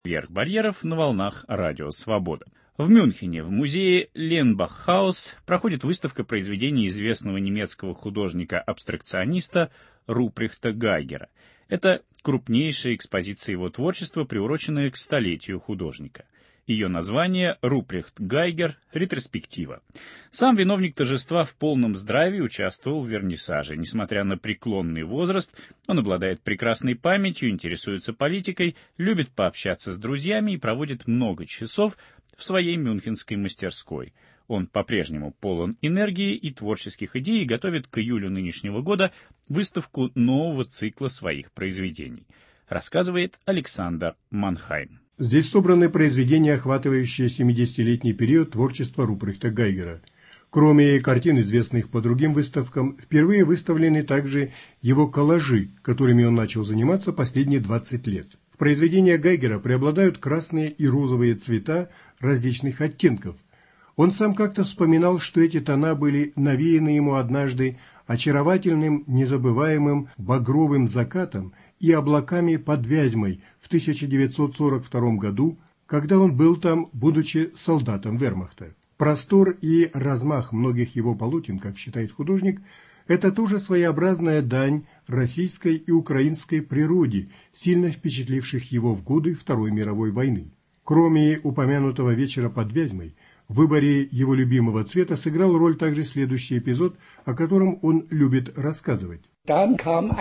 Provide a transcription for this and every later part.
Вверх барьеров на волнах Радио Свобода. В Мюнхене в музее Ленбах-хаус проходит выставка произведений известного немецкого художника-абстракциониста Руприхта Гайгера. Это крупнейшая экспозиция его творчества, приуроченная к столетию художника. Ее название «Руприхт Гайгер. Ретроспектива». Сам виновник торжества в полном здравии участвовал в вернисаже. Несмотря на преклонный возраст, он обладает прекрасной памятью, интересуется политикой, любит пообщаться с друзьями и проводит много часов в своей мюнхенской мастерской. Он по-прежнему полон энергии и творческих идей и готовит к июлю нынешнего года выставку нового цикла своих произведений, рассказывает Александр Манхайм. Здесь собраны произведения, охватывающие 70-летний период творчества Руприхта Гайгера. Кроме картин, известных по другим выставкам, впервые выставлены также его коллажи, которыми он начал заниматься последние 20 лет. В произведениях Гайгера преобладают красные и розовые цвета различных оттенков. Он сам как-то вспоминал, что эти тона были навеяны ему однажды очаровательным, незабываемым багровым закатом и облаками под Вязьмой в 1942 году, когда он был там, будучи солдатом вермахта. Простор и размах многих его полотен, как считает художник, это тоже своеобразная дань российской и украинской природе, сильно впечатливших его в годы Второй мировой войны. Кроме упомянутого вечера под Вязьмой, в выборе его любимого цвета сыграл роль также следующий эпизод, о котором он любит рассказывать. В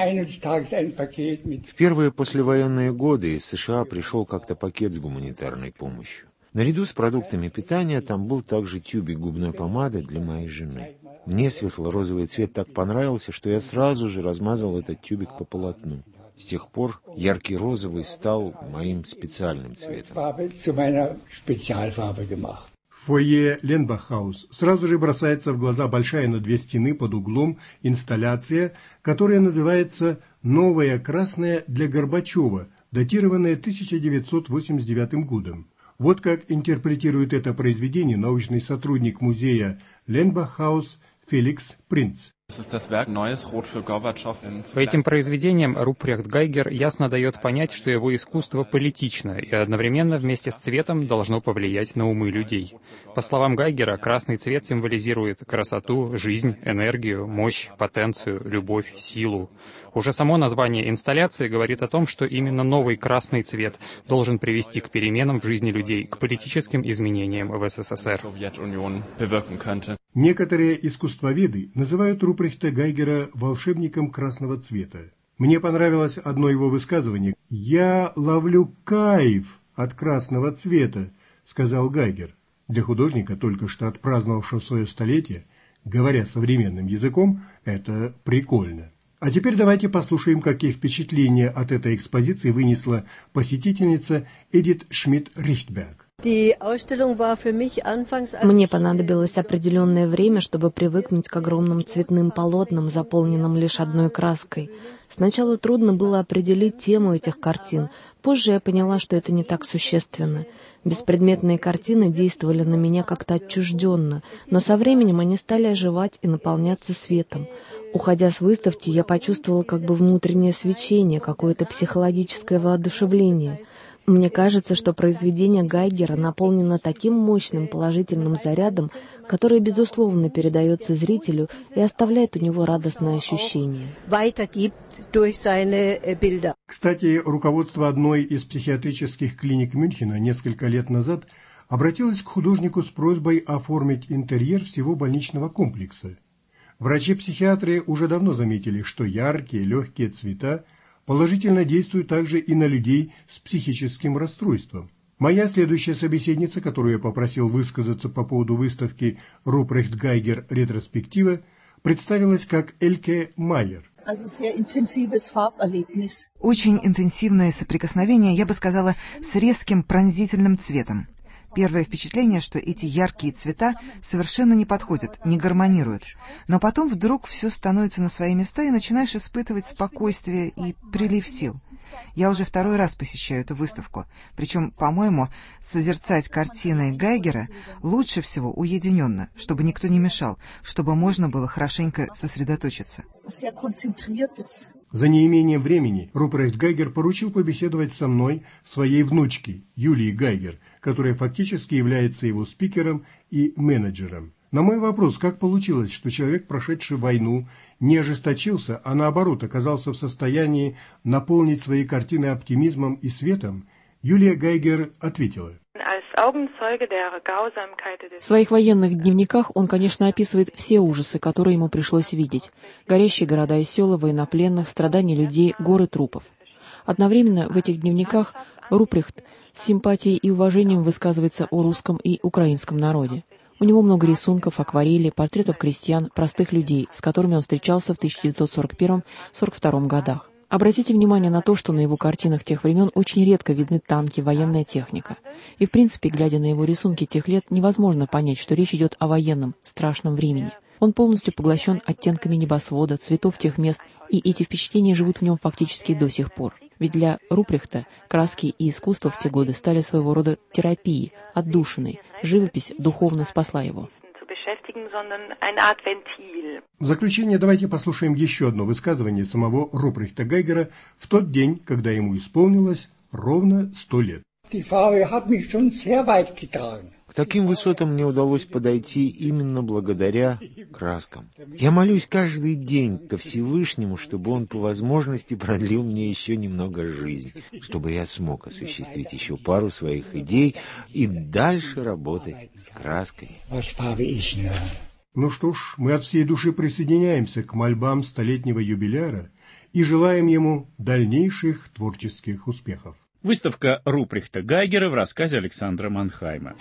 первые послевоенные годы из США пришел как-то пакет с гуманитарной помощью. Наряду с продуктами питания там был также тюбик губной помады для моей жены. Мне светло-розовый цвет так понравился, что я сразу же размазал этот тюбик по полотну. С тех пор яркий розовый стал моим специальным цветом. В фойе Ленбах-хаус сразу же бросается в глаза большая на 2 стены под углом инсталляция, которая называется «Новая красная для Горбачева», датированная 1989 годом. Вот как интерпретирует это произведение научный сотрудник музея Ленбах-хаус Феликс Принц. По этим произведениям Руприхт Гайгер ясно дает понять, что его искусство политично и одновременно вместе с цветом должно повлиять на умы людей. По словам Гайгера, красный цвет символизирует красоту, жизнь, энергию, мощь, потенцию, любовь, силу. Уже само название инсталляции говорит о том, что именно новый красный цвет должен привести к переменам в жизни людей, к политическим изменениям в СССР. Некоторые искусствоведы называют Руприхта Гайгера волшебником красного цвета. Мне понравилось одно его высказывание. «Я ловлю кайф от красного цвета», — сказал Гайгер. Для художника, только что отпраздновавшего свое столетие, говоря современным языком, это прикольно. А теперь давайте послушаем, какие впечатления от этой экспозиции вынесла посетительница Эдит Шмидт-Рихтберг. Мне понадобилось определенное время, чтобы привыкнуть к огромным цветным полотнам, заполненным лишь одной краской. Сначала трудно было определить тему этих картин, позже я поняла, что это не так существенно. Беспредметные картины действовали на меня как-то отчужденно, но со временем они стали оживать и наполняться светом. Уходя с выставки, я почувствовала как бы внутреннее свечение, какое-то психологическое воодушевление. Мне кажется, что произведение Гайгера наполнено таким мощным положительным зарядом, который, безусловно, передается зрителю и оставляет у него радостное ощущение. Кстати, руководство одной из психиатрических клиник Мюнхена несколько лет назад обратилось к художнику с просьбой оформить интерьер всего больничного комплекса. Врачи-психиатры уже давно заметили, что яркие, легкие цвета положительно действуют также и на людей с психическим расстройством. Моя следующая собеседница, которую я попросил высказаться по поводу выставки «Руприхт Гайгер. Ретроспектива», представилась как Эльке Майер. Очень интенсивное соприкосновение, я бы сказала, с резким пронзительным цветом. Первое впечатление, что эти яркие цвета совершенно не подходят, не гармонируют. Но потом вдруг все становится на свои места, и начинаешь испытывать спокойствие и прилив сил. Я уже 2-й раз посещаю эту выставку. Причем, по-моему, созерцать картины Гайгера лучше всего уединенно, чтобы никто не мешал, чтобы можно было хорошенько сосредоточиться. За неимением времени Рупрехт Гайгер поручил побеседовать со мной своей внучке Юлии Гайгер, которая фактически является его спикером и менеджером. На мой вопрос, как получилось, что человек, прошедший войну, не ожесточился, а наоборот оказался в состоянии наполнить свои картины оптимизмом и светом, Юлия Гайгер ответила. В своих военных дневниках он, конечно, описывает все ужасы, которые ему пришлось видеть. Горящие города и села, военнопленных, страдания людей, горы трупов. Одновременно в этих дневниках Рупрехт с симпатией и уважением высказывается о русском и украинском народе. У него много рисунков, акварелей, портретов крестьян, простых людей, с которыми он встречался в 1941-1942 годах. Обратите внимание на то, что на его картинах тех времен очень редко видны танки, военная техника. И, в принципе, глядя на его рисунки тех лет, невозможно понять, что речь идет о военном, страшном времени. Он полностью поглощен оттенками небосвода, цветов тех мест, и эти впечатления живут в нем фактически до сих пор. Ведь для Рупрехта краски и искусство в те годы стали своего рода терапией, отдушиной. Живопись духовно спасла его. В заключение давайте послушаем еще одно высказывание самого Рупрехта Гайгера в тот день, когда ему исполнилось ровно 100 лет. К таким высотам мне удалось подойти именно благодаря краскам. Я молюсь каждый день ко Всевышнему, чтобы он по возможности продлил мне еще немного жизнь, чтобы я смог осуществить еще пару своих идей и дальше работать с красками. Ну что ж, мы от всей души присоединяемся к мольбам столетнего юбиляра и желаем ему дальнейших творческих успехов. Выставка Рупрехта Гайгера в рассказе Александра Манхайма.